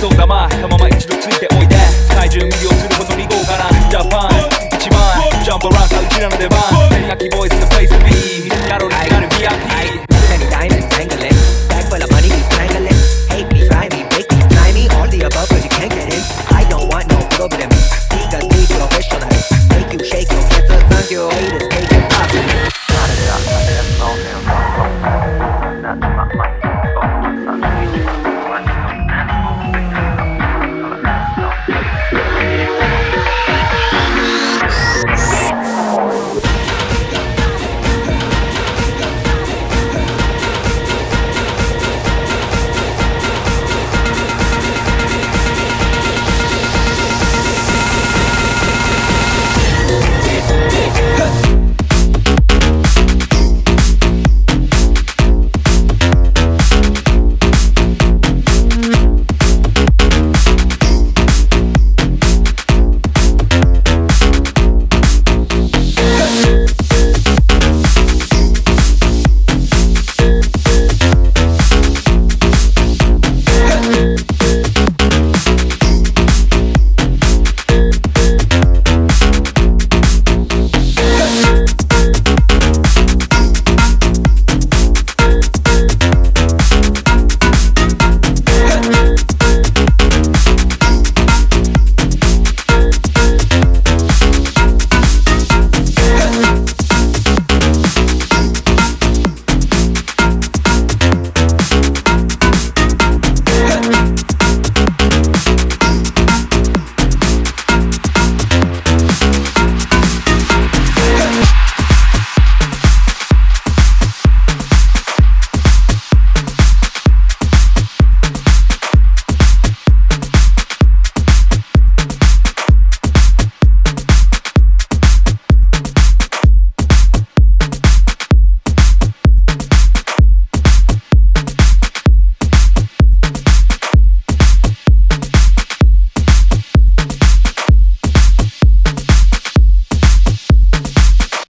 を黙ったまま一度ついておいで世界中魅了するほどに豪華なジャパン一番ジャンプランさうちらの出番手書きボイスのプレイス B やろうになる VIP